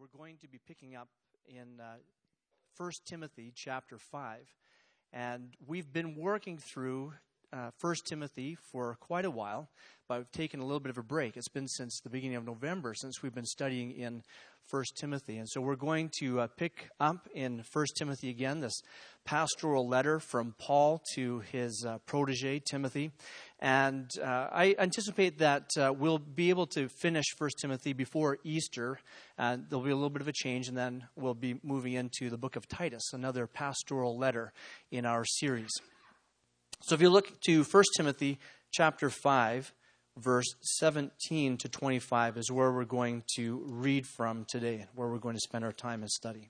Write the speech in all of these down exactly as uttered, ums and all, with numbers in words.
we're going to be picking up in uh, First Timothy chapter five. And we've been working through uh, First Timothy for quite a while, but we've taken a little bit of a break. It's been since the beginning of November since we've been studying in First Timothy. And so we're going to uh, pick up in First Timothy again, this pastoral letter from Paul to his uh, protege, Timothy. And uh, I anticipate that uh, we'll be able to finish First Timothy before Easter. Uh, there'll be a little bit of a change, and then we'll be moving into the book of Titus, another pastoral letter in our series. So if you look to First Timothy chapter five, verse seventeen to twenty-five is where we're going to read from today, where we're going to spend our time and study.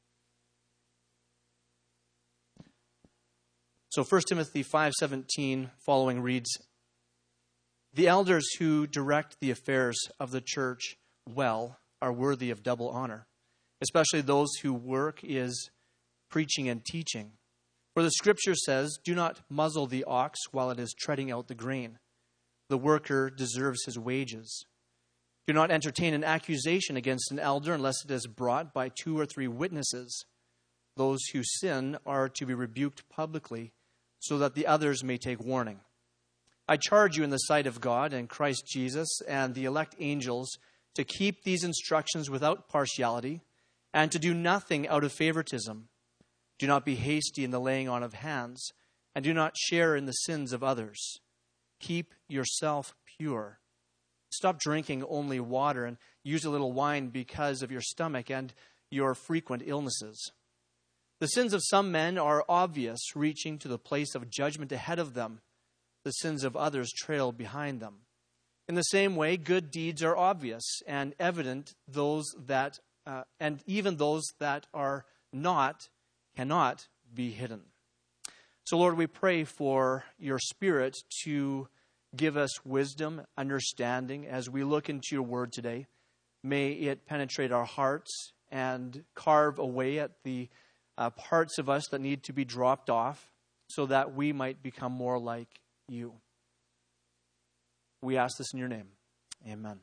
So First Timothy five seventeen following reads, "The elders who direct the affairs of the church well are worthy of double honor, especially those whose work is preaching and teaching. For the scripture says, 'Do not muzzle the ox while it is treading out the grain. The worker deserves his wages. Do not entertain an accusation against an elder unless it is brought by two or three witnesses. Those who sin are to be rebuked publicly, so that the others may take warning. I charge you in the sight of God and Christ Jesus and the elect angels to keep these instructions without partiality and to do nothing out of favoritism. Do not be hasty in the laying on of hands, and do not share in the sins of others. Keep yourself pure. Stop drinking only water and use a little wine because of your stomach and your frequent illnesses. The sins of some men are obvious, reaching to the place of judgment ahead of them. The sins of others trail behind them. In the same way, good deeds are obvious and evident, those that uh, and even those that are not cannot be hidden." So, Lord, we pray for your Spirit to give us wisdom, understanding as we look into your word today. May it penetrate our hearts and carve away at the uh, parts of us that need to be dropped off so that we might become more like you. We ask this in your name. Amen.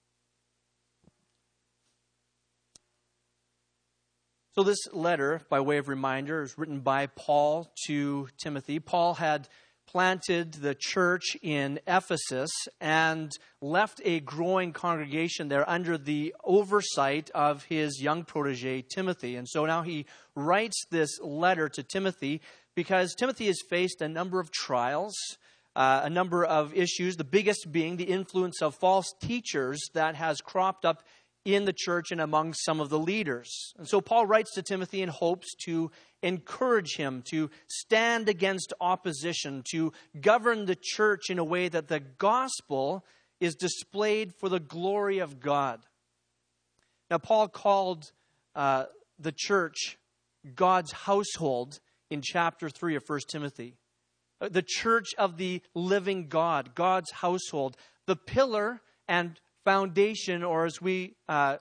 So this letter, by way of reminder, is written by Paul to Timothy. Paul had planted the church in Ephesus and left a growing congregation there under the oversight of his young protege, Timothy. And so now he writes this letter to Timothy because Timothy has faced a number of trials, uh, a number of issues, the biggest being the influence of false teachers that has cropped up in the church and among some of the leaders. And so Paul writes to Timothy in hopes to encourage him to stand against opposition, to govern the church in a way that the gospel is displayed for the glory of God. Now, Paul called uh, the church God's household in chapter three of First Timothy. The church of the living God, God's household, the pillar and foundation, or as we uh,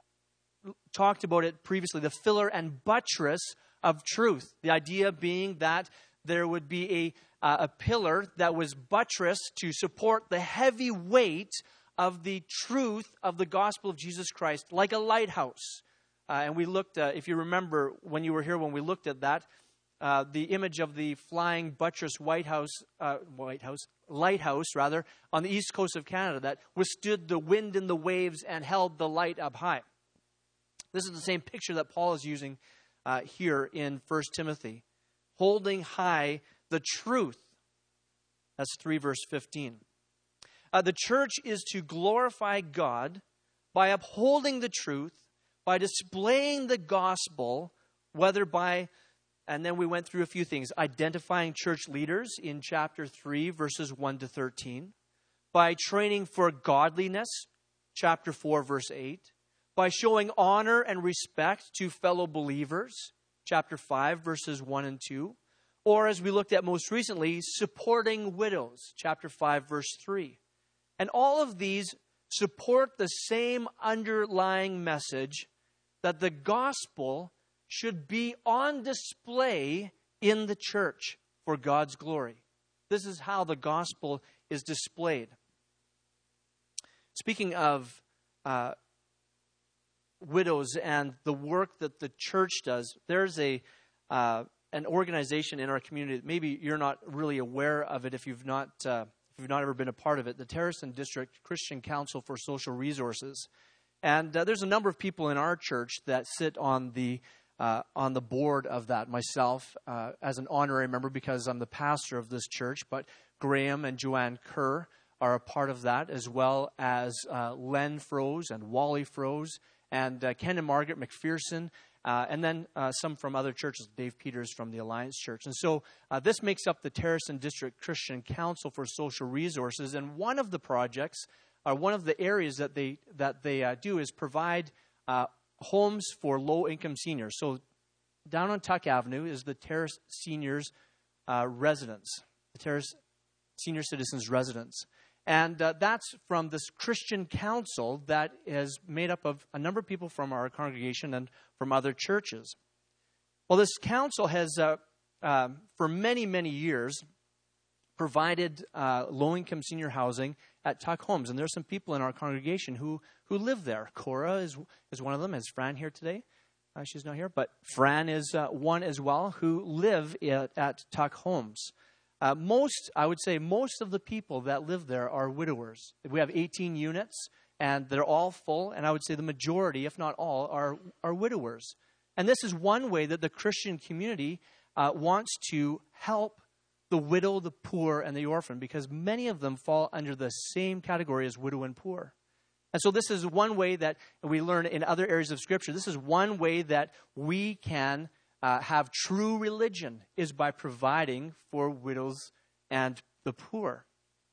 talked about it previously, the pillar and buttress of truth. The idea being that there would be a, uh, a pillar that was buttressed to support the heavy weight of the truth of the gospel of Jesus Christ, like a lighthouse. Uh, and we looked, uh, if you remember when you were here when we looked at that, uh, the image of the flying buttress White House, uh, White House, lighthouse rather, on the east coast of Canada that withstood the wind and the waves and held the light up high. This is the same picture that Paul is using uh, here in First Timothy, holding high the truth. That's three verse fifteen. Uh, the church is to glorify God by upholding the truth, by displaying the gospel, whether by, and then we went through a few things, identifying church leaders in chapter three, verses one to thirteen, by training for godliness, chapter four, verse eight, by showing honor and respect to fellow believers, chapter five, verses one and two, or as we looked at most recently, supporting widows, chapter five, verse three. And all of these support the same underlying message that the gospel should be on display in the church for God's glory. This is how the gospel is displayed. Speaking of uh, widows and the work that the church does, there's a uh, an organization in our community that maybe you're not really aware of it if you've not uh, if you've not ever been a part of it. The Terrasson District Christian Council for Social Resources, and uh, there's a number of people in our church that sit on the uh, on the board of that. Myself, uh, as an honorary member, because I'm the pastor of this church, but Graham and Joanne Kerr are a part of that, as well as uh, Len Froese and Wally Froese and uh, Ken and Margaret McPherson, uh, and then uh, some from other churches, Dave Peters from the Alliance Church. And so uh, this makes up the Terrasson District Christian Council for Social Resources. And one of the projects, or one of the areas that they that they uh, do, is provide uh, homes for low-income seniors. So down on Tuck Avenue is the Terrace Seniors uh, Residence, the Terrace Senior Citizens Residence. And uh, that's from this Christian council that is made up of a number of people from our congregation and from other churches. Well, this council has, uh, uh, for many, many years, provided uh, low-income senior housing at Tuck Homes. And there's some people in our congregation who, who live there. Cora is, is one of them. Is Fran here today? Uh, she's not here. But Fran is uh, one as well who live at, at Tuck Homes. Uh, most, I would say, most of the people that live there are widowers. We have eighteen units, and they're all full. And I would say the majority, if not all, are, are widowers. And this is one way that the Christian community uh, wants to help the widow, the poor, and the orphan, because many of them fall under the same category as widow and poor. And so this is one way that we learn in other areas of Scripture. This is one way that we can Uh, have true religion, is by providing for widows and the poor.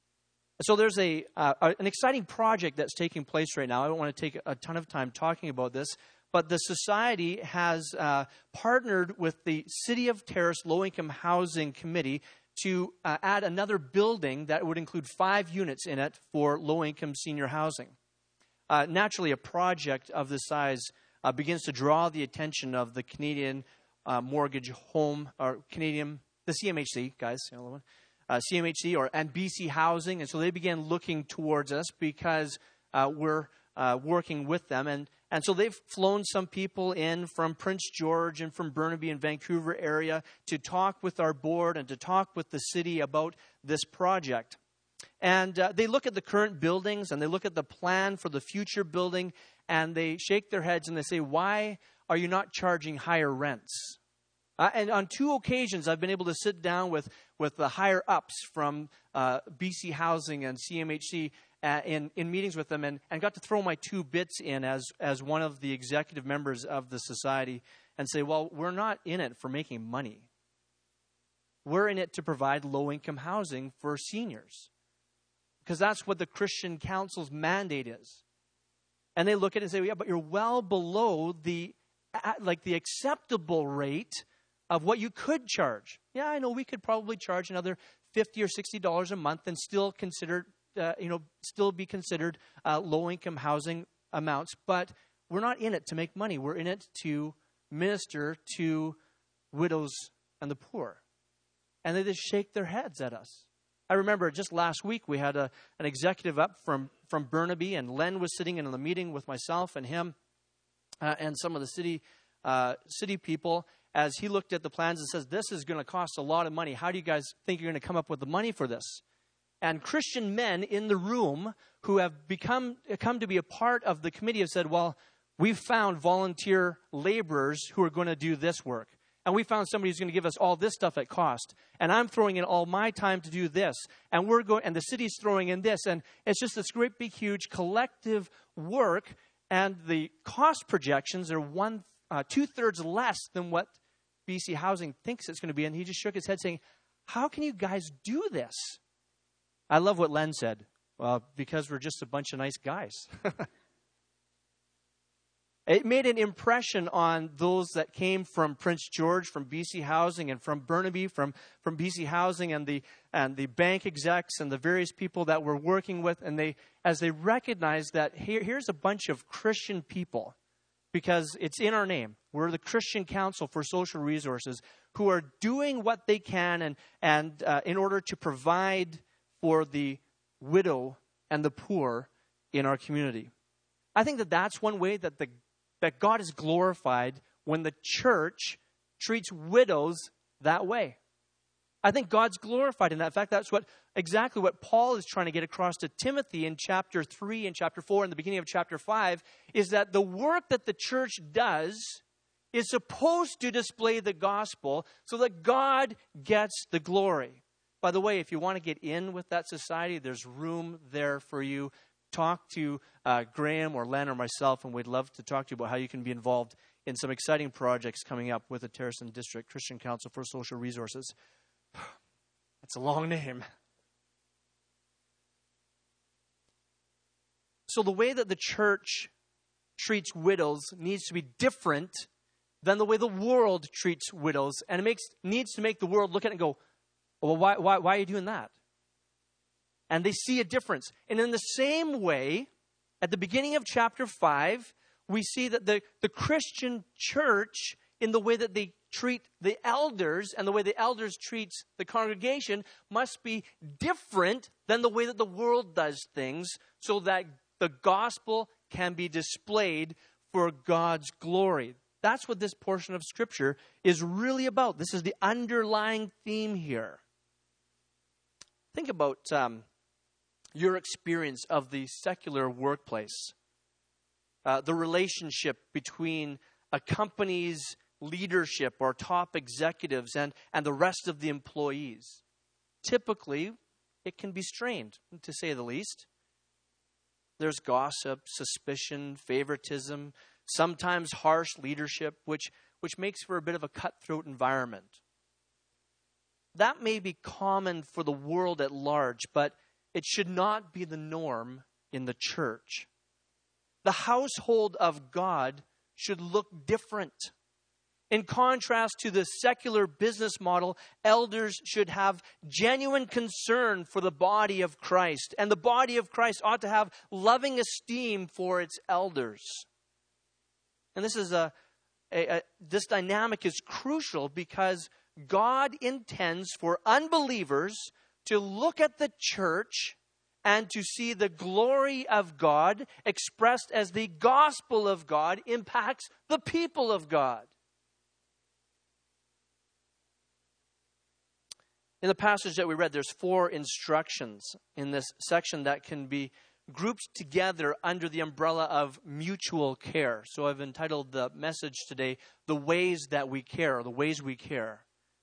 So there's a uh, an exciting project that's taking place right now. I don't want to take a ton of time talking about this, but the society has uh, partnered with the City of Terrace Low-Income Housing Committee to uh, add another building that would include five units in it for low-income senior housing. Uh, naturally, a project of this size uh, begins to draw the attention of the Canadian Uh, mortgage home, or Canadian, the C M H C, guys, you know, uh, C M H C or and B C Housing. And so they began looking towards us because uh, we're uh, working with them. And, and so they've flown some people in from Prince George and from Burnaby and Vancouver area to talk with our board and to talk with the city about this project. And uh, they look at the current buildings and they look at the plan for the future building, and they shake their heads and they say, why are you not charging higher rents? Uh, and on two occasions, I've been able to sit down with, with the higher ups from uh, B C Housing and C M H C uh, in, in meetings with them, and, and got to throw my two bits in as, as one of the executive members of the society and say, well, we're not in it for making money. We're in it to provide low-income housing for seniors, because that's what the Christian Council's mandate is. And they look at it and say, yeah, but you're well below the like the acceptable rate of what you could charge. Yeah, I know we could probably charge another fifty or sixty dollars a month and still consider, uh, you know, still be considered uh, low-income housing amounts. But we're not in it to make money. We're in it to minister to widows and the poor. And they just shake their heads at us. I remember just last week we had a, an executive up from, from Burnaby, and Len was sitting in the meeting with myself and him uh, and some of the city uh, city people, as he looked at the plans and says, this is going to cost a lot of money. How do you guys think you're going to come up with the money for this? And Christian men in the room who have become come to be a part of the committee have said, well, we've found volunteer laborers who are going to do this work. And we found somebody who's going to give us all this stuff at cost. And I'm throwing in all my time to do this. And we're going, and the city's throwing in this. And it's just this great big huge collective work. And the cost projections are one uh, two thirds less than what B C Housing thinks it's going to be. And he just shook his head saying, how can you guys do this? I love what Len said. Well, because we're just a bunch of nice guys. It made an impression on those that came from Prince George, from B C Housing, and from Burnaby, from, from B C Housing, and the and the bank execs and the various people that we're working with. And they, as they recognized that here, here's a bunch of Christian people, because it's in our name. We're the Christian Council for Social Resources, who are doing what they can and and uh, in order to provide for the widow and the poor in our community. I think that that's one way that the that God is glorified when the church treats widows that way. I think God's glorified in that. In fact, that's what exactly what Paul is trying to get across to Timothy in chapter three and chapter four and the beginning of chapter five, is that the work that the church does is supposed to display the gospel so that God gets the glory. By the way, if you want to get in with that society, there's room there for you. Talk to uh, Graham or Len or myself, and we'd love to talk to you about how you can be involved in some exciting projects coming up with the Terracin District Christian Council for Social Resources. That's a long name. So the way that the church treats widows needs to be different than the way the world treats widows. And it makes needs to make the world look at it and go, well, why, why, why are you doing that? And they see a difference. And in the same way, at the beginning of chapter five, we see that the, the Christian church, in the way that they treat the elders and the way the elders treats the congregation, must be different than the way that the world does things, so that the gospel can be displayed for God's glory. That's what this portion of Scripture is really about. This is the underlying theme here. Think about um, your experience of the secular workplace, uh, the relationship between a company's leadership or top executives and, and the rest of the employees. Typically, it can be strained, to say the least. There's gossip, suspicion, favoritism, sometimes harsh leadership, which, which makes for a bit of a cutthroat environment. That may be common for the world at large, but it should not be the norm in the church. The household of God should look different. In contrast to the secular business model, elders should have genuine concern for the body of Christ. And the body of Christ ought to have loving esteem for its elders. And this is a, a, a this dynamic is crucial because God intends for unbelievers to look at the church and to see the glory of God expressed as the gospel of God impacts the people of God. In the passage that we read, there's four instructions in this section that can be grouped together under the umbrella of mutual care. So I've entitled the message today, The Ways That We Care, or The Ways We Care.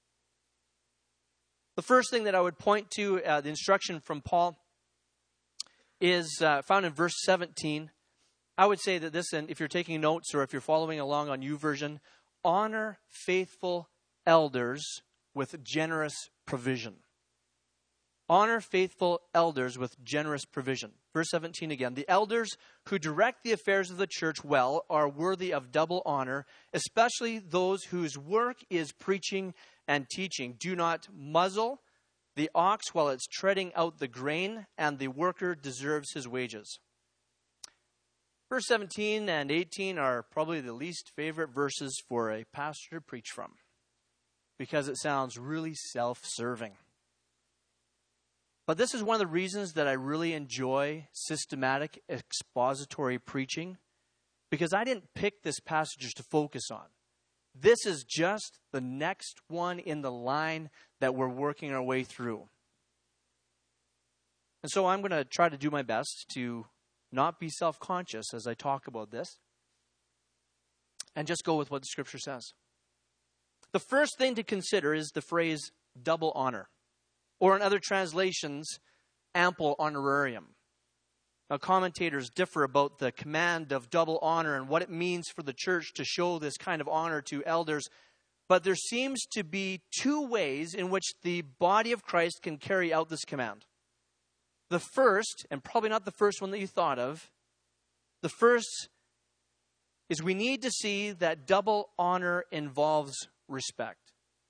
The first thing that I would point to, uh, the instruction from Paul, is uh, found in verse seventeen. I would say that this, and if you're taking notes or if you're following along on YouVersion, honor faithful elders with generous provision. Honor faithful elders with generous provision. Verse seventeen again. The elders who direct the affairs of the church well are worthy of double honor, especially those whose work is preaching and teaching. Do not muzzle the ox while it's treading out the grain, and the worker deserves his wages. Verse seventeen and eighteen are probably the least favorite verses for a pastor to preach from, because it sounds really self-serving. But this is one of the reasons that I really enjoy systematic expository preaching, because I didn't pick this passage to focus on. This is just the next one in the line that we're working our way through. And so I'm going to try to do my best to not be self-conscious as I talk about this, and just go with what the Scripture says. The first thing to consider is the phrase double honor, or in other translations, ample honorarium. Now, commentators differ about the command of double honor and what it means for the church to show this kind of honor to elders, but there seems to be two ways in which the body of Christ can carry out this command. The first, and probably not the first one that you thought of, the first is we need to see that double honor involves respect.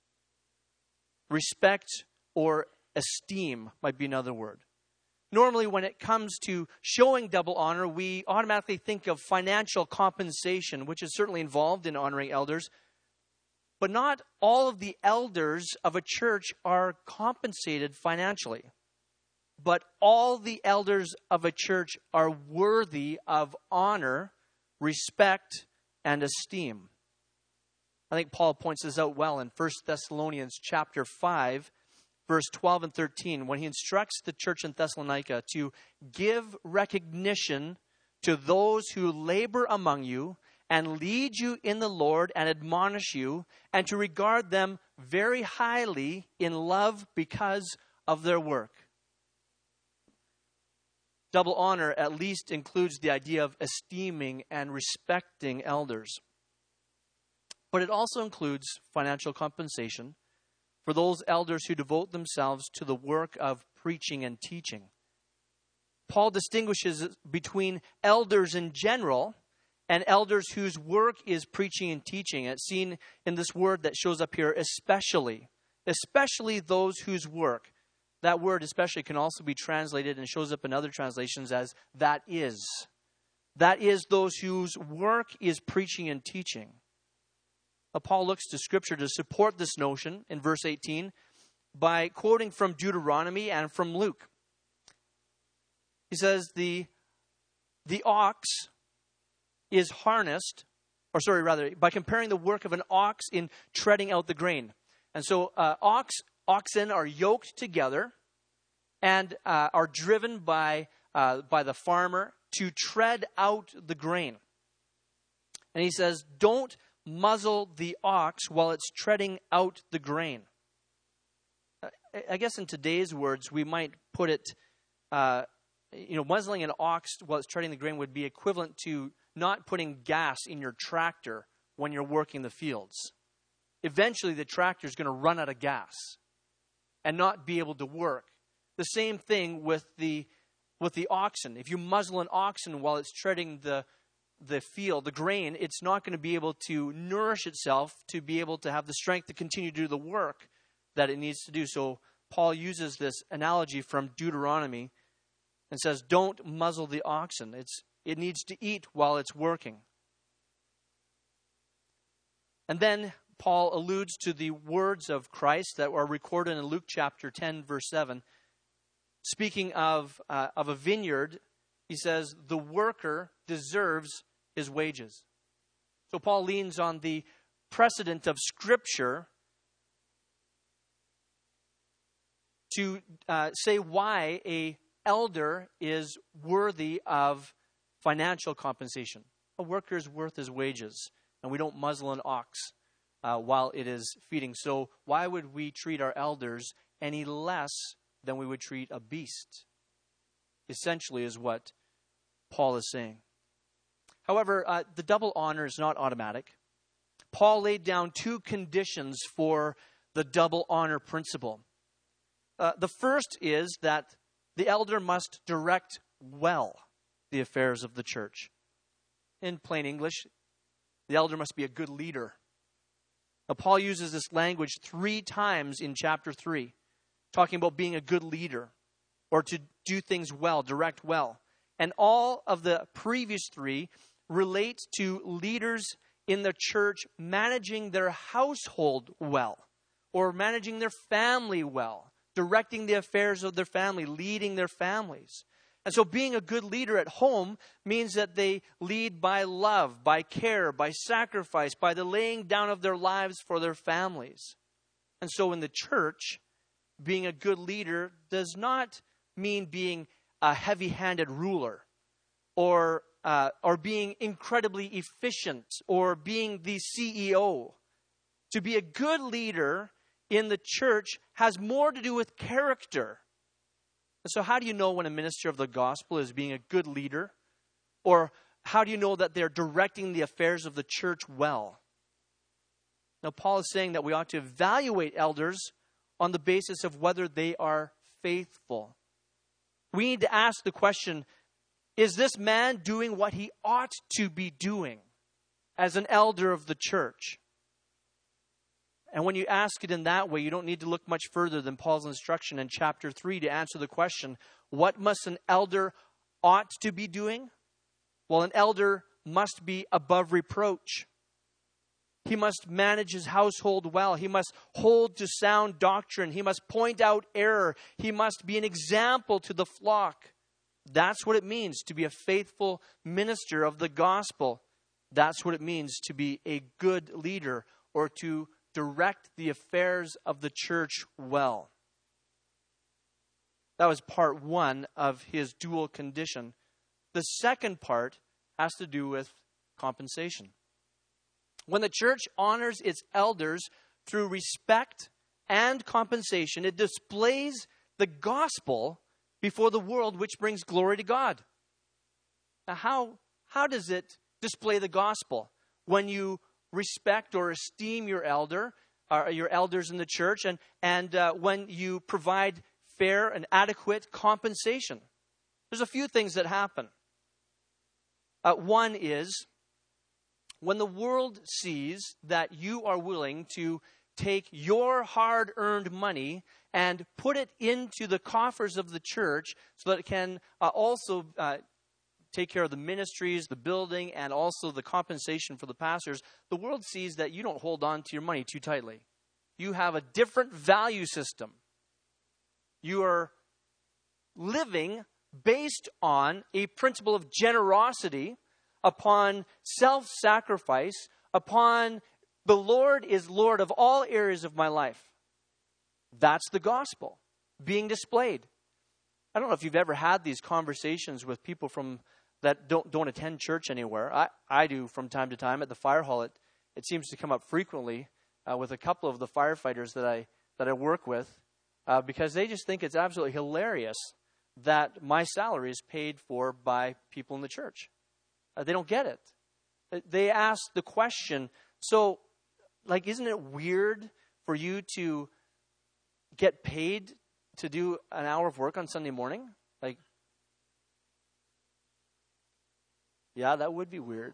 Respect or esteem might be another word. Normally, when it comes to showing double honor, we automatically think of financial compensation, which is certainly involved in honoring elders. But not all of the elders of a church are compensated financially. But all the elders of a church are worthy of honor, respect, and esteem. I think Paul points this out well in First Thessalonians chapter five, verse twelve and thirteen, when he instructs the church in Thessalonica to give recognition to those who labor among you and lead you in the Lord and admonish you, and to regard them very highly in love because of their work. Double honor at least includes the idea of esteeming and respecting elders. But it also includes financial compensation for those elders who devote themselves to the work of preaching and teaching. Paul distinguishes between elders in general and elders whose work is preaching and teaching. It's seen in this word that shows up here, especially. Especially those whose work. That word especially can also be translated and shows up in other translations as that is. That is those whose work is preaching and teaching. Now, Paul looks to Scripture to support this notion in verse eighteen by quoting from Deuteronomy and from Luke. He says the, the ox is harnessed, or sorry, rather, by comparing the work of an ox in treading out the grain. And so uh, ox, oxen are yoked together and uh, are driven by, uh, by the farmer to tread out the grain. And he says, don't muzzle the ox while it's treading out the grain. I guess in today's words, we might put it, uh, you know, muzzling an ox while it's treading the grain would be equivalent to not putting gas in your tractor when you're working the fields. Eventually, the tractor is going to run out of gas and not be able to work. The same thing with the with the oxen. If you muzzle an oxen while it's treading the the field, the grain, it's not going to be able to nourish itself to be able to have the strength to continue to do the work that it needs to do. So Paul uses this analogy from Deuteronomy and says, don't muzzle the oxen. It's It needs to eat while it's working. And then Paul alludes to the words of Christ that are recorded in Luke chapter ten, verse seven. Speaking of, uh, of a vineyard, he says, the worker deserves his wages. So Paul leans on the precedent of Scripture to uh, say why a elder is worthy of financial compensation. A worker is worth his wages, and we don't muzzle an ox uh, while it is feeding. So why would we treat our elders any less than we would treat a beast? Essentially is what Paul is saying. However, uh, the double honor is not automatic. Paul laid down two conditions for the double honor principle. Uh, the first is that the elder must direct well the affairs of the church. In plain English, the elder must be a good leader. Now, Paul uses this language three times in chapter three, talking about being a good leader or to do things well, direct well. And all of the previous three relate to leaders in the church managing their household well or managing their family well, directing the affairs of their family, leading their families. And so being a good leader at home means that they lead by love, by care, by sacrifice, by the laying down of their lives for their families. And so in the church, being a good leader does not mean being a heavy-handed ruler or uh, or being incredibly efficient or being the C E O. To be a good leader in the church has more to do with character. And so how do you know when a minister of the gospel is being a good leader? Or how do you know that they're directing the affairs of the church well? Now, Paul is saying that we ought to evaluate elders on the basis of whether they are faithful. We need to ask the question, is this man doing what he ought to be doing as an elder of the church? And when you ask it in that way, you don't need to look much further than Paul's instruction in chapter three to answer the question, what must an elder ought to be doing? Well, an elder must be above reproach. He must manage his household well. He must hold to sound doctrine. He must point out error. He must be an example to the flock. That's what it means to be a faithful minister of the gospel. That's what it means to be a good leader, or to direct the affairs of the church well. That was part one of his dual condition. The second part has to do with compensation. When the church honors its elders through respect and compensation, it displays the gospel before the world, which brings glory to God. Now, how, how does it display the gospel? When you respect or esteem your elder, or your elders in the church, and, and uh, when you provide fair and adequate compensation. There's a few things that happen. Uh, one is when the world sees that you are willing to take your hard-earned money and put it into the coffers of the church so that it can uh, also uh, take care of the ministries, the building, and also the compensation for the pastors, the world sees that you don't hold on to your money too tightly. You have a different value system. You are living based on a principle of generosity, upon self-sacrifice, upon the Lord is Lord of all areas of my life. That's the gospel being displayed. I don't know if you've ever had these conversations with people from that don't don't attend church anywhere. I, I do from time to time at the fire hall. It, it seems to come up frequently uh, with a couple of the firefighters that I that I work with. Uh, because they just think it's absolutely hilarious that my salary is paid for by people in the church. Uh, they don't get it. They ask the question, so, like, isn't it weird for you to get paid to do an hour of work on Sunday morning? Like, yeah, that would be weird.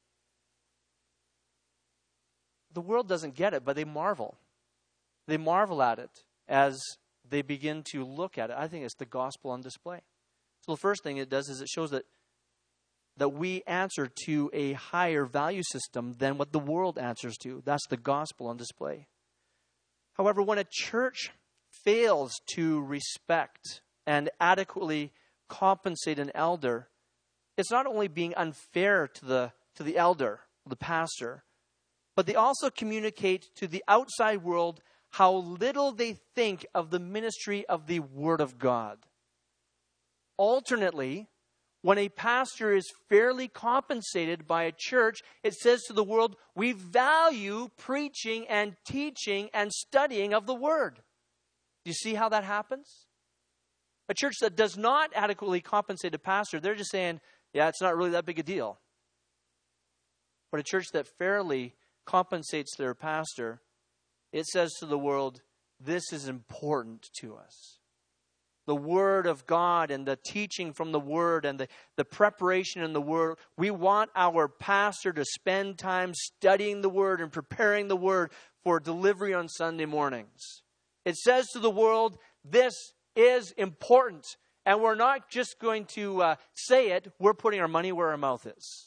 The world doesn't get it, but they marvel. They marvel at it as they begin to look at it. I think it's the gospel on display. So the first thing it does is it shows that that we answer to a higher value system than what the world answers to. That's the gospel on display. However, when a church fails to respect and adequately compensate an elder, it's not only being unfair to the to the elder, the pastor, but they also communicate to the outside world how little they think of the ministry of the Word of God. Alternately, when a pastor is fairly compensated by a church, it says to the world, we value preaching and teaching and studying of the Word. Do you see how that happens? A church that does not adequately compensate a pastor, they're just saying, yeah, it's not really that big a deal. But a church that fairly compensates their pastor, it says to the world, this is important to us. The Word of God and the teaching from the Word and the, the preparation in the Word. We want our pastor to spend time studying the Word and preparing the Word for delivery on Sunday mornings. It says to the world, this is important. And we're not just going to uh, say it, we're putting our money where our mouth is.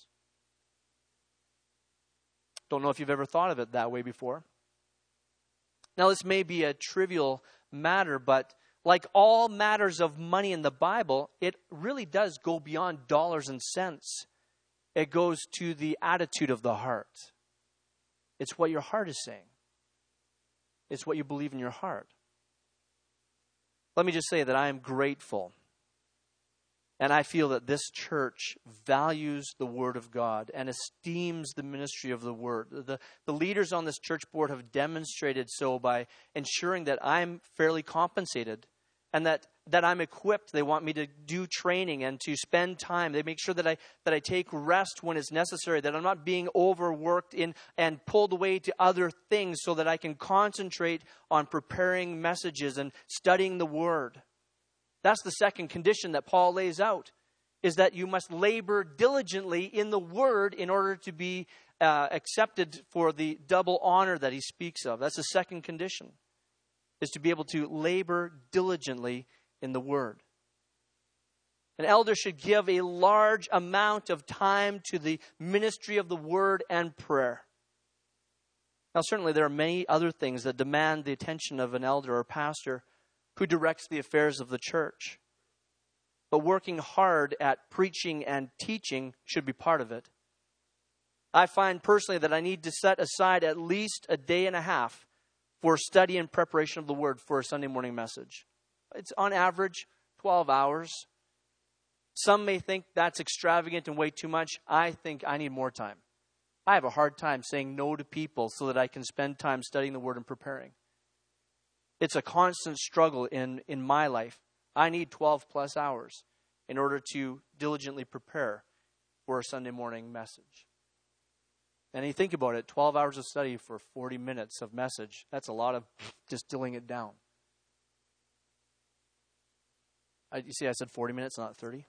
Don't know if you've ever thought of it that way before. Now, this may be a trivial matter, but like all matters of money in the Bible, it really does go beyond dollars and cents. It goes to the attitude of the heart. It's what your heart is saying. It's what you believe in your heart. Let me just say that I am grateful. And I feel that this church values the Word of God and esteems the ministry of the Word. The, the leaders on this church board have demonstrated so by ensuring that I'm fairly compensated and that, that I'm equipped. They want me to do training and to spend time. They make sure that I that I take rest when it's necessary, that I'm not being overworked in and pulled away to other things so that I can concentrate on preparing messages and studying the Word. That's the second condition that Paul lays out, is that you must labor diligently in the Word in order to be uh, accepted for the double honor that he speaks of. That's the second condition, is to be able to labor diligently in the Word. An elder should give a large amount of time to the ministry of the Word and prayer. Now, certainly there are many other things that demand the attention of an elder or pastor who directs the affairs of the church. But working hard at preaching and teaching should be part of it. I find personally that I need to set aside at least a day and a half for study and preparation of the Word for a Sunday morning message. It's on average twelve hours. Some may think that's extravagant and way too much. I think I need more time. I have a hard time saying no to people so that I can spend time studying the Word and preparing. It's a constant struggle in, in my life. I need twelve plus hours in order to diligently prepare for a Sunday morning message. And you think about it, twelve hours of study for forty minutes of message, that's a lot of distilling it down. I, you see, I said forty minutes, not thirty.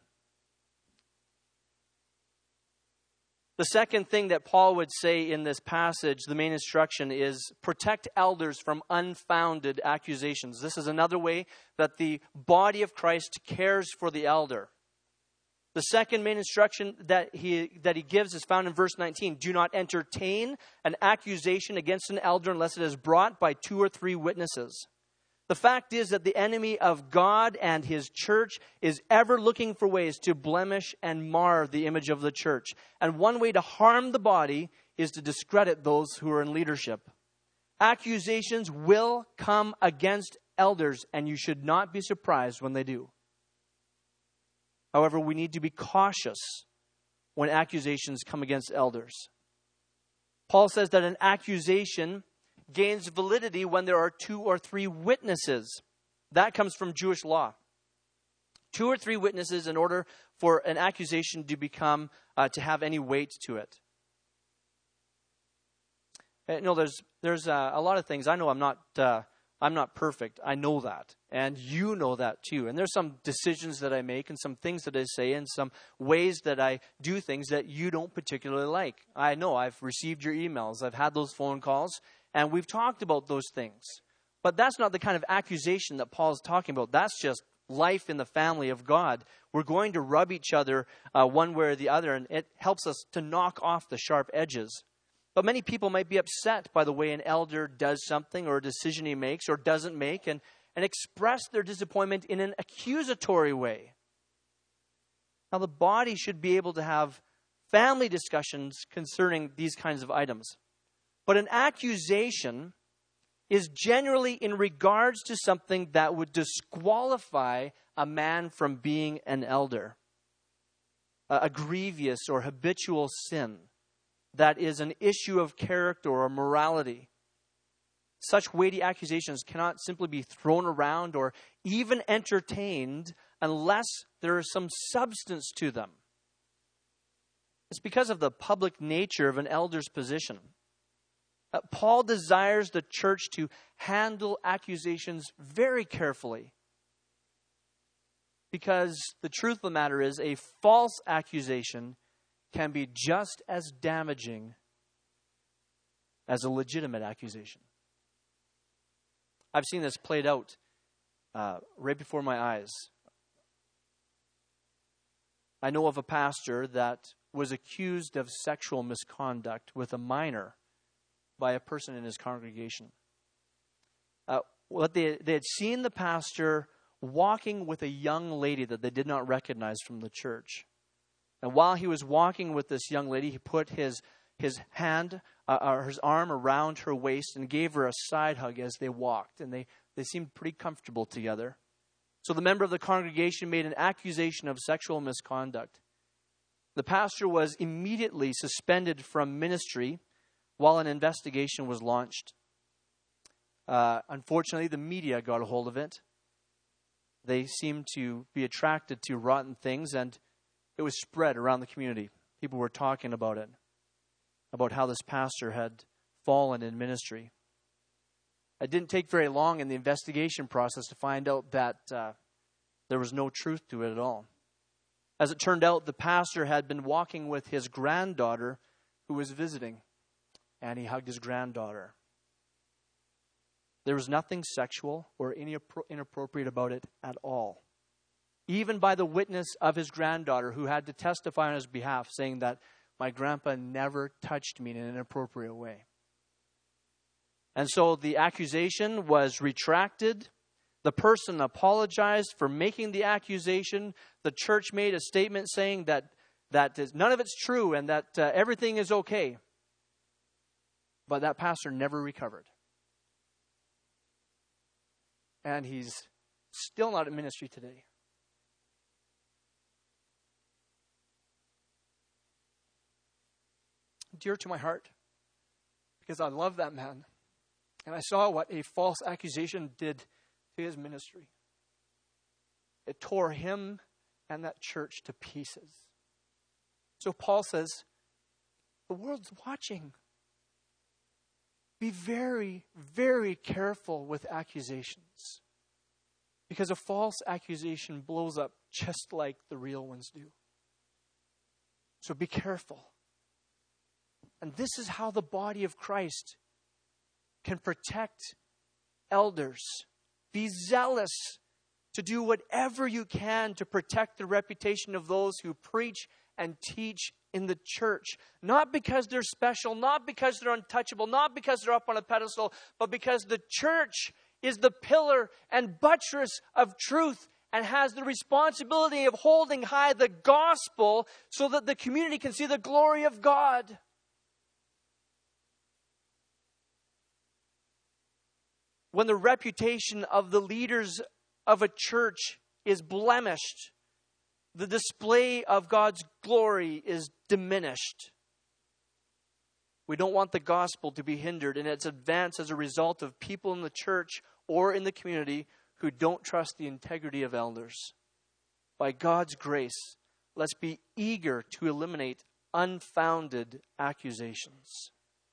The second thing that Paul would say in this passage, the main instruction, is protect elders from unfounded accusations. This is another way that the body of Christ cares for the elder. The second main instruction that he that he gives is found in verse nineteen. Do not entertain an accusation against an elder unless it is brought by two or three witnesses. The fact is that the enemy of God and his church is ever looking for ways to blemish and mar the image of the church. And one way to harm the body is to discredit those who are in leadership. Accusations will come against elders, and you should not be surprised when they do. However, we need to be cautious when accusations come against elders. Paul says that an accusation gains validity when there are two or three witnesses. That comes from Jewish law. Two or three witnesses in order for an accusation to become, uh, to have any weight to it. You know, there's there's uh, a lot of things. I know I'm not uh, I'm not perfect. I know that, and you know that too. And there's some decisions that I make, and some things that I say, and some ways that I do things that you don't particularly like. I know I've received your emails. I've had those phone calls. And we've talked about those things. But that's not the kind of accusation that Paul's talking about. That's just life in the family of God. We're going to rub each other uh, one way or the other, and it helps us to knock off the sharp edges. But many people might be upset by the way an elder does something or a decision he makes or doesn't make, and, and express their disappointment in an accusatory way. Now, the body should be able to have family discussions concerning these kinds of items. But an accusation is generally in regards to something that would disqualify a man from being an elder. A, a grievous or habitual sin that is an issue of character or morality. Such weighty accusations cannot simply be thrown around or even entertained unless there is some substance to them. It's because of the public nature of an elder's position. Uh, Paul desires the church to handle accusations very carefully. Because the truth of the matter is, a false accusation can be just as damaging as a legitimate accusation. I've seen this played out uh, right before my eyes. I know of a pastor that was accused of sexual misconduct with a minor by a person in his congregation. Uh, what they, they had seen the pastor walking with a young lady that they did not recognize from the church. And while he was walking with this young lady, he put his his hand uh, or his arm around her waist and gave her a side hug as they walked. And they, they seemed pretty comfortable together. So the member of the congregation made an accusation of sexual misconduct. The pastor was immediately suspended from ministry while an investigation was launched. Uh, unfortunately, the media got a hold of it. They seemed to be attracted to rotten things, and it was spread around the community. People were talking about it, about how this pastor had fallen in ministry. It didn't take very long in the investigation process to find out that uh, there was no truth to it at all. As it turned out, the pastor had been walking with his granddaughter who was visiting, and he hugged his granddaughter. There was nothing sexual or inappropriate about it at all. Even by the witness of his granddaughter, who had to testify on his behalf, saying that my grandpa never touched me in an inappropriate way. And so the accusation was retracted. The person apologized for making the accusation. The church made a statement saying that that is, none of it's true and that uh, everything is okay. But that pastor never recovered. And he's still not in ministry today. Dear to my heart, because I love that man. And I saw what a false accusation did to his ministry. It tore him and that church to pieces. So Paul says, the world's watching. Be very, very careful with accusations. Because a false accusation blows up just like the real ones do. So be careful. And this is how the body of Christ can protect elders. Be zealous to do whatever you can to protect the reputation of those who preach and teach in the church. Not because they're special, not because they're untouchable, not because they're up on a pedestal, but because the church is the pillar and buttress of truth and has the responsibility of holding high the gospel so that the community can see the glory of God. When the reputation of the leaders of a church is blemished, the display of God's glory is diminished. We don't want the gospel to be hindered in its advance as a result of people in the church or in the community who don't trust the integrity of elders. By God's grace, let's be eager to eliminate unfounded accusations.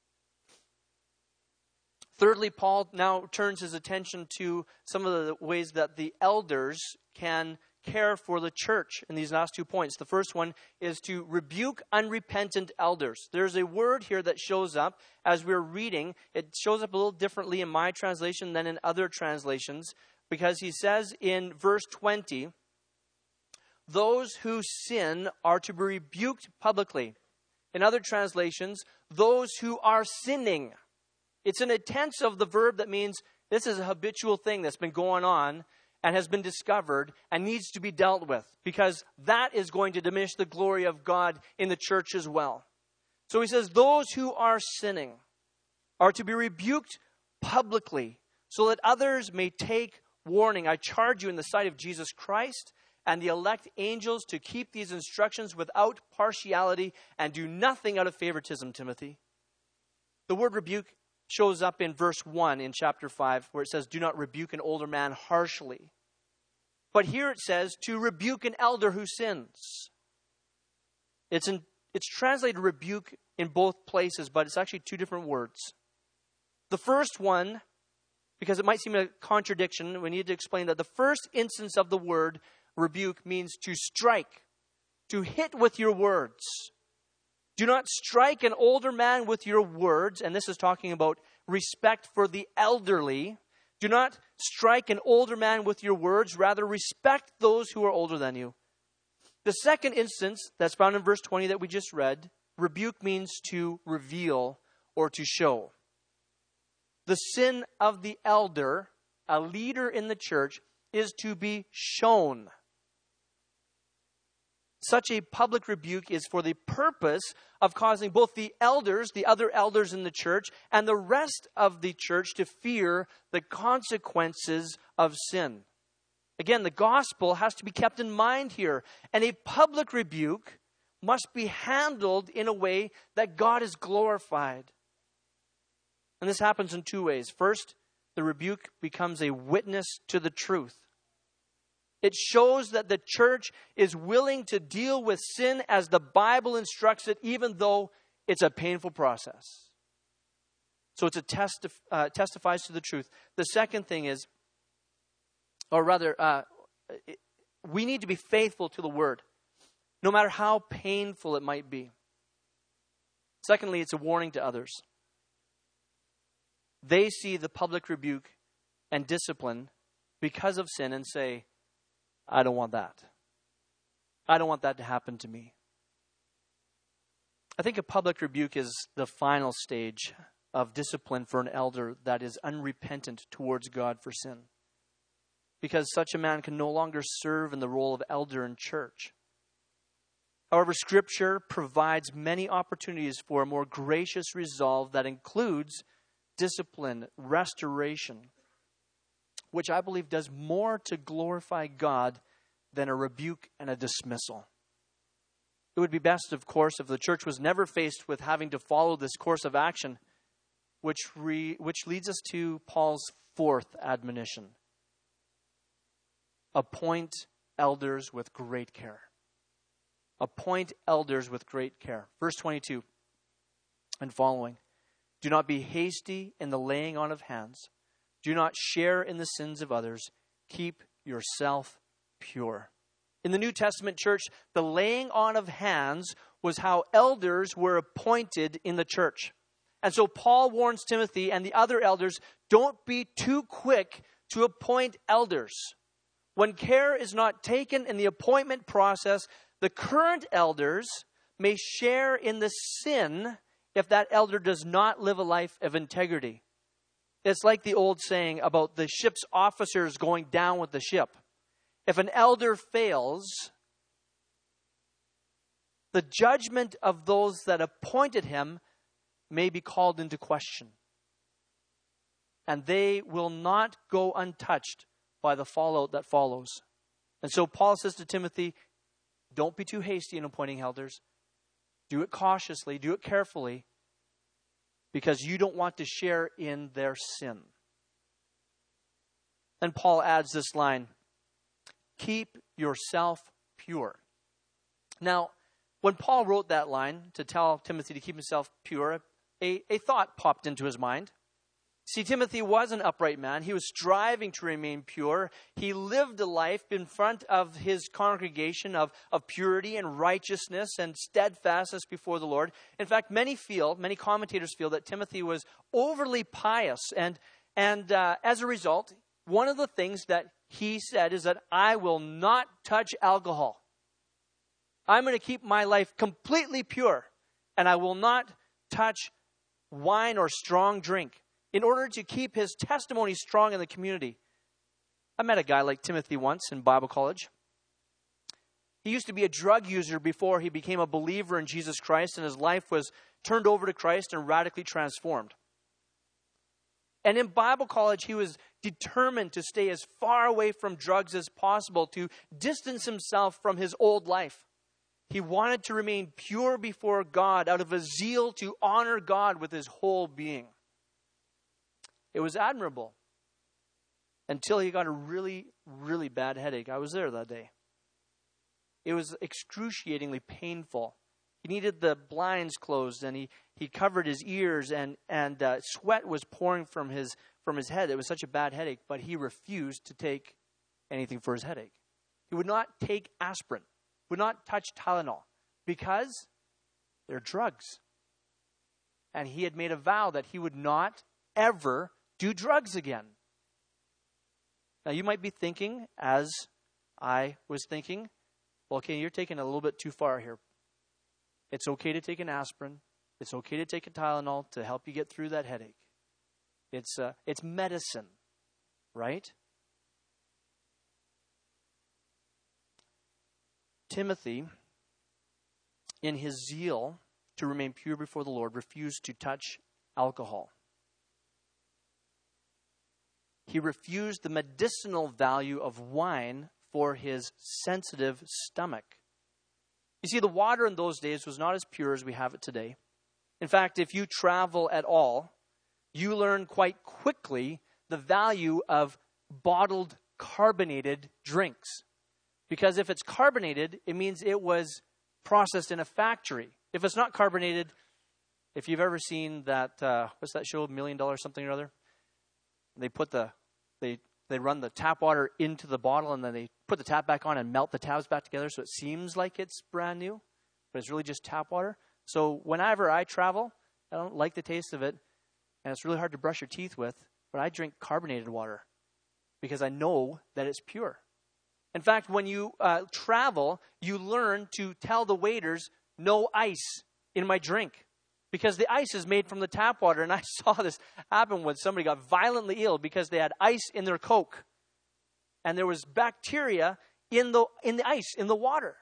Thirdly, Paul now turns his attention to some of the ways that the elders can care for the church in these last two points. The first one is to rebuke unrepentant elders. There's a word here that shows up as we're reading. It shows up a little differently in my translation than in other translations, because he says in verse twenty, those who sin are to be rebuked publicly. In other translations, those who are sinning. It's in a tense of the verb that means this is a habitual thing that's been going on and has been discovered and needs to be dealt with, because that is going to diminish the glory of God in the church as well. So he says, those who are sinning are to be rebuked publicly so that others may take warning. I charge you in the sight of Jesus Christ and the elect angels to keep these instructions without partiality and do nothing out of favoritism, Timothy. The word rebuke shows up in verse one in chapter five, where it says, do not rebuke an older man harshly. But here it says, to rebuke an elder who sins. It's in, it's translated rebuke in both places, but it's actually two different words. The first one, because it might seem a contradiction, we need to explain that the first instance of the word rebuke means to strike, to hit with your words. Do not strike an older man with your words, and this is talking about respect for the elderly. Do not strike an older man with your words, rather respect those who are older than you. The second instance that's found in verse twenty that we just read, rebuke means to reveal or to show. The sin of the elder, a leader in the church, is to be shown. Such a public rebuke is for the purpose of causing both the elders, the other elders in the church, and the rest of the church to fear the consequences of sin. Again, the gospel has to be kept in mind here, and a public rebuke must be handled in a way that God is glorified. And this happens in two ways. First, the rebuke becomes a witness to the truth. It shows that the church is willing to deal with sin as the Bible instructs it, even though it's a painful process. So it's a testi- uh, testifies to the truth. The second thing is, or rather, uh, it, we need to be faithful to the word, no matter how painful it might be. Secondly, it's a warning to others. They see the public rebuke and discipline because of sin and say, I don't want that. I don't want that to happen to me. I think a public rebuke is the final stage of discipline for an elder that is unrepentant towards God for sin, because such a man can no longer serve in the role of elder in church. However, Scripture provides many opportunities for a more gracious resolve that includes discipline, restoration, which I believe does more to glorify God than a rebuke and a dismissal. It would be best, of course, if the church was never faced with having to follow this course of action, which re, which leads us to Paul's fourth admonition. Appoint elders with great care. Appoint elders with great care. Verse twenty-two and following. Do not be hasty in the laying on of hands. Do not share in the sins of others. Keep yourself pure. In the New Testament church, the laying on of hands was how elders were appointed in the church. And so Paul warns Timothy and the other elders, don't be too quick to appoint elders. When care is not taken in the appointment process, the current elders may share in the sin if that elder does not live a life of integrity. It's like the old saying about the ship's officers going down with the ship. If an elder fails, the judgment of those that appointed him may be called into question. And they will not go untouched by the fallout that follows. And so Paul says to Timothy, don't be too hasty in appointing elders. Do it cautiously, do it carefully, because you don't want to share in their sin. And Paul adds this line, keep yourself pure. Now, when Paul wrote that line to tell Timothy to keep himself pure, a, a thought popped into his mind. See, Timothy was an upright man. He was striving to remain pure. He lived a life in front of his congregation of, of purity and righteousness and steadfastness before the Lord. In fact, many feel, many commentators feel that Timothy was overly pious. And, and uh, as a result, one of the things that he said is that I will not touch alcohol. I'm going to keep my life completely pure. And I will not touch wine or strong drink, in order to keep his testimony strong in the community. I met a guy like Timothy once in Bible college. He used to be a drug user before he became a believer in Jesus Christ, and his life was turned over to Christ and radically transformed. And in Bible college, he was determined to stay as far away from drugs as possible, to distance himself from his old life. He wanted to remain pure before God out of a zeal to honor God with his whole being. It was admirable until he got a really, really bad headache. I was there that day. It was excruciatingly painful. He needed the blinds closed, and he, he covered his ears, and, and uh, sweat was pouring from his, from his head. It was such a bad headache, but he refused to take anything for his headache. He would not take aspirin, would not touch Tylenol, because they're drugs. And he had made a vow that he would not ever do drugs again. Now you might be thinking, as I was thinking, well, okay, you're taking it a little bit too far here. It's okay to take an aspirin. It's okay to take a Tylenol to help you get through that headache. It's uh, it's medicine, right? Timothy, in his zeal to remain pure before the Lord, refused to touch alcohol. He refused the medicinal value of wine for his sensitive stomach. You see, the water in those days was not as pure as we have it today. In fact, if you travel at all, you learn quite quickly the value of bottled carbonated drinks. Because if it's carbonated, it means it was processed in a factory. If it's not carbonated, if you've ever seen that, uh, what's that show, Million Dollar something or other? They put the, they they run the tap water into the bottle, and then they put the tap back on and melt the tabs back together so it seems like it's brand new, but it's really just tap water. So whenever I travel, I don't like the taste of it, and it's really hard to brush your teeth with, but I drink carbonated water because I know that it's pure. In fact, when you uh, travel, you learn to tell the waiters, no ice in my drink, because the ice is made from the tap water. And I saw this happen when somebody got violently ill because they had ice in their Coke. And there was bacteria in the in the ice, in the water.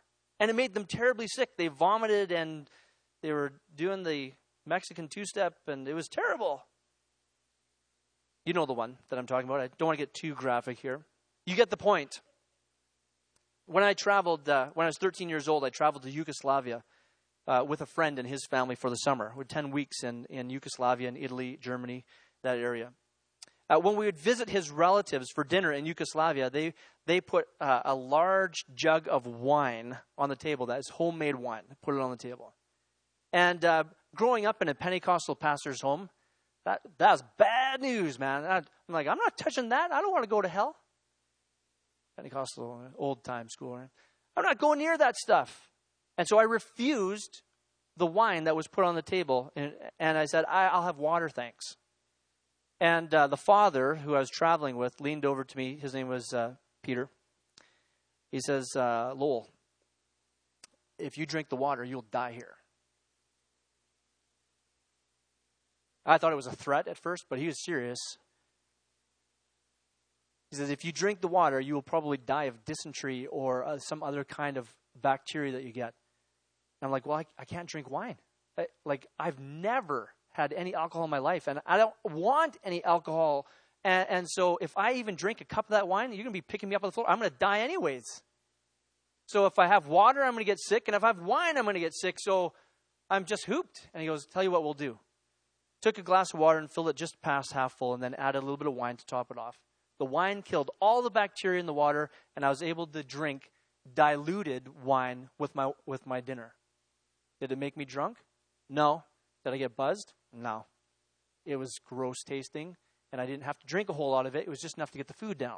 And it made them terribly sick. They vomited and they were doing the Mexican two-step, and it was terrible. You know the one that I'm talking about. I don't want to get too graphic here. You get the point. When I traveled, uh, when I was thirteen years old, I traveled to Yugoslavia uh, with a friend and his family for the summer. We had ten weeks in, in Yugoslavia, in Italy, Germany, that area. Uh, when we would visit his relatives for dinner in Yugoslavia, they they put uh, a large jug of wine on the table. That is homemade wine. They put it on the table. And uh, growing up in a Pentecostal pastor's home, that that's bad news, man. I, I'm like, I'm not touching that. I don't want to go to hell. Pentecostal, old time school, right? I'm not going near that stuff. And so I refused the wine that was put on the table. And, and I said, I, I'll have water, thanks. And uh, the father who I was traveling with leaned over to me. His name was uh, Peter. He says, uh, Lowell, if you drink the water, you'll die here. I thought it was a threat at first, but he was serious. He says, if you drink the water, you will probably die of dysentery or uh, some other kind of bacteria that you get. And I'm like, well, I, I can't drink wine. I, like, I've never had any alcohol in my life, and I don't want any alcohol. And, and so if I even drink a cup of that wine, you're going to be picking me up on the floor. I'm going to die anyways. So if I have water, I'm going to get sick. And if I have wine, I'm going to get sick. So I'm just hooped. And he goes, tell you what we'll do. Took a glass of water and filled it just past half full and then added a little bit of wine to top it off. The wine killed all the bacteria in the water, and I was able to drink diluted wine with my with my dinner. Did it make me drunk? No. Did I get buzzed? No. It was gross tasting, and I didn't have to drink a whole lot of it. It was just enough to get the food down.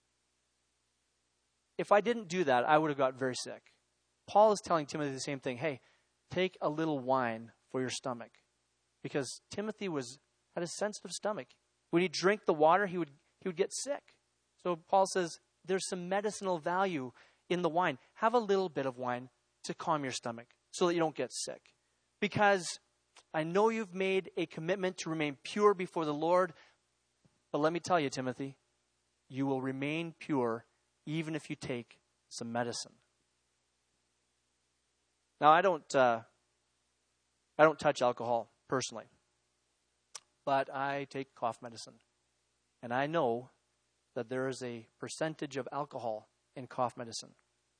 If I didn't do that, I would have got very sick. Paul is telling Timothy the same thing. Hey, take a little wine for your stomach. Because Timothy was had a sensitive stomach. When he drank the water, he would he would get sick. So Paul says there's some medicinal value in the wine. Have a little bit of wine to calm your stomach so that you don't get sick. Because I know you've made a commitment to remain pure before the Lord, but let me tell you, Timothy, you will remain pure even if you take some medicine. Now, I don't uh, I don't touch alcohol personally, but I take cough medicine. And I know that there is a percentage of alcohol in cough medicine.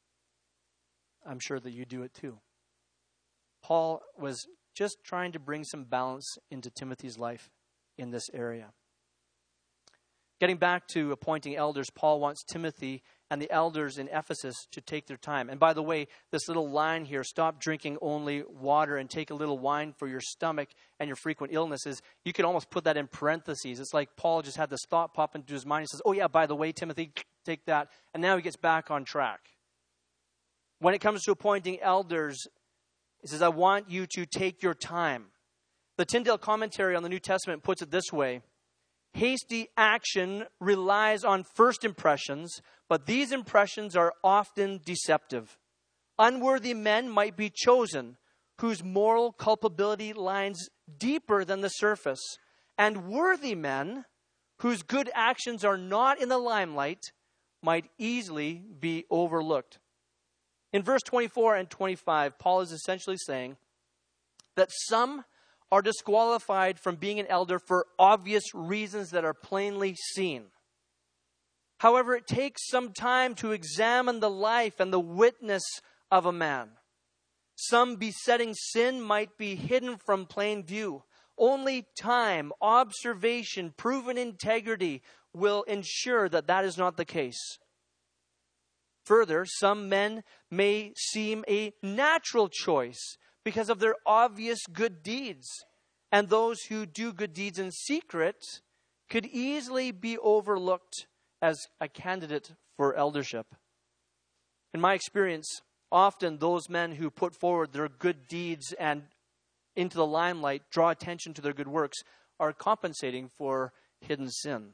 I'm sure that you do it too. Paul was just trying to bring some balance into Timothy's life in this area. Getting back to appointing elders, Paul wants Timothy and the elders in Ephesus to take their time. And by the way, this little line here, stop drinking only water and take a little wine for your stomach and your frequent illnesses, you could almost put that in parentheses. It's like Paul just had this thought pop into his mind. He says, oh yeah, by the way, Timothy, take that. And now he gets back on track. When it comes to appointing elders, he says, I want you to take your time. The Tyndale commentary on the New Testament puts it this way. Hasty action relies on first impressions, but these impressions are often deceptive. Unworthy men might be chosen, whose moral culpability lies deeper than the surface, and worthy men, whose good actions are not in the limelight, might easily be overlooked. In verse twenty-four and twenty-five, Paul is essentially saying that some are disqualified from being an elder for obvious reasons that are plainly seen. However, it takes some time to examine the life and the witness of a man. Some besetting sin might be hidden from plain view. Only time, observation, proven integrity will ensure that that is not the case. Further, some men may seem a natural choice because of their obvious good deeds. And those who do good deeds in secret could easily be overlooked as a candidate for eldership. In my experience, often those men who put forward their good deeds and into the limelight, draw attention to their good works, are compensating for hidden sin.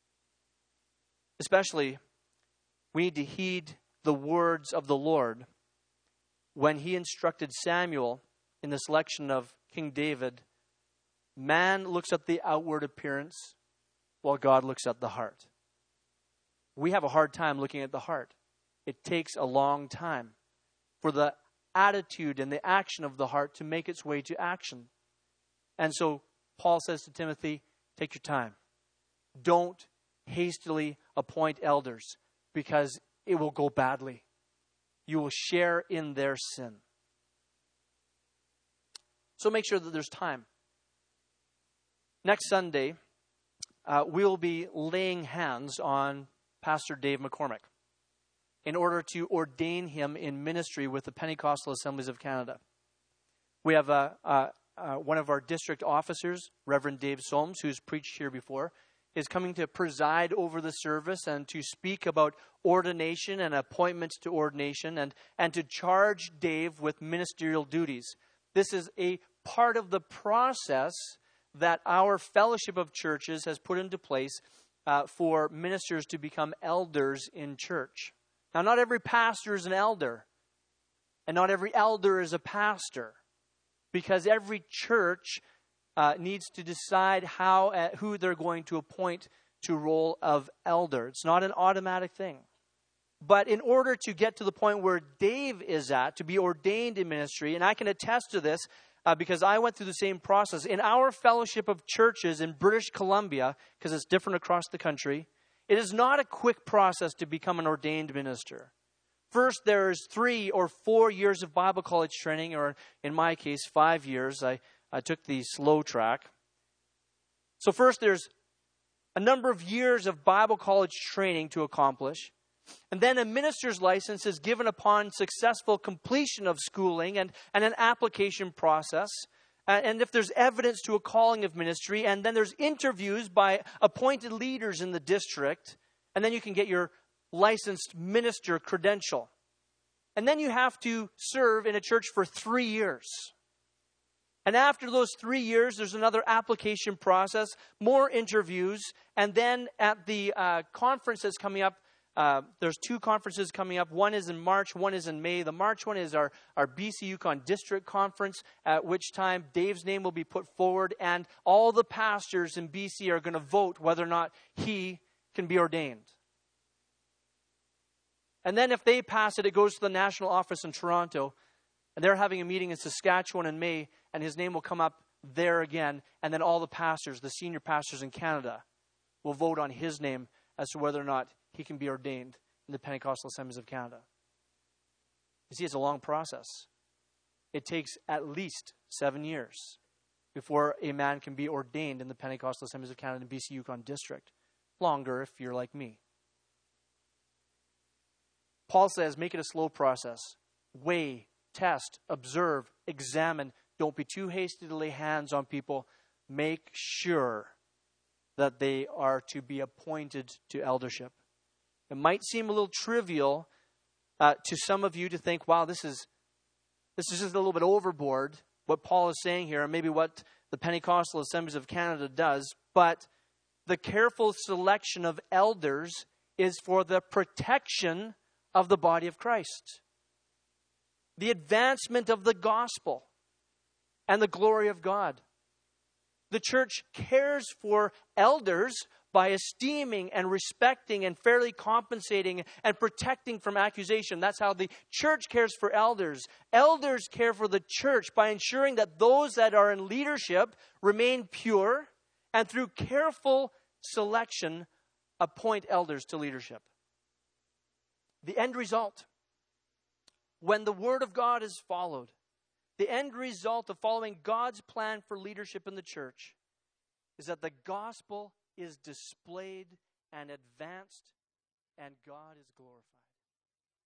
Especially, we need to heed the words of the Lord when he instructed Samuel in the selection of King David. Man looks at the outward appearance while God looks at the heart. We have a hard time looking at the heart. It takes a long time. for the attitude and the action of the heart to make its way to action. And so Paul says to Timothy, take your time. Don't hastily appoint elders because it will go badly. You will share in their sin. So make sure that there's time. Next Sunday, uh, we'll be laying hands on Pastor Dave McCormick in order to ordain him in ministry with the Pentecostal Assemblies of Canada. We have a, a, a, one of our district officers, Reverend Dave Solms, who's preached here before, is coming to preside over the service and to speak about ordination and appointments to ordination and, and to charge Dave with ministerial duties. This is a part of the process that our fellowship of churches has put into place uh, for ministers to become elders in church. Now, not every pastor is an elder, and not every elder is a pastor, because every church uh, needs to decide how uh, who they're going to appoint to role of elder. It's not an automatic thing. But in order to get to the point where Dave is at, to be ordained in ministry, and I can attest to this uh, because I went through the same process. In our fellowship of churches in British Columbia, because it's different across the country, it is not a quick process to become an ordained minister. First, there's three or four years of Bible college training, or in my case, five years. I, I took the slow track. So first, there's a number of years of Bible college training to accomplish. And then a minister's license is given upon successful completion of schooling and, and an application process. Uh, and if there's evidence to a calling of ministry, and then there's interviews by appointed leaders in the district, and then you can get your licensed minister credential. And then you have to serve in a church for three years. And after those three years, there's another application process, more interviews, and then at the uh, conference that's coming up, Uh, there's two conferences coming up. One is in March, one is in May. The March one is our, our B C Yukon District Conference, at which time Dave's name will be put forward, and all the pastors in B C are going to vote whether or not he can be ordained. And then if they pass it, it goes to the national office in Toronto, and they're having a meeting in Saskatchewan in May, and his name will come up there again, and then all the pastors, the senior pastors in Canada, will vote on his name as to whether or not he can be ordained in the Pentecostal Assemblies of Canada. You see, it's a long process. It takes at least seven years before a man can be ordained in the Pentecostal Assemblies of Canada in B C Yukon District. Longer if you're like me. Paul says, make it a slow process. Weigh, test, observe, examine. Don't be too hasty to lay hands on people. Make sure that they are to be appointed to eldership. It might seem a little trivial uh, to some of you to think, wow, this is this is just a little bit overboard, what Paul is saying here, and maybe what the Pentecostal Assemblies of Canada does, but the careful selection of elders is for the protection of the body of Christ, the advancement of the gospel, and the glory of God. The church cares for elders by esteeming and respecting and fairly compensating and protecting from accusation. That's how the church cares for elders. Elders care for the church by ensuring that those that are in leadership remain pure, and through careful selection appoint elders to leadership. The end result, when the word of God is followed, the end result of following God's plan for leadership in the church is that the gospel is displayed and advanced, and God is glorified.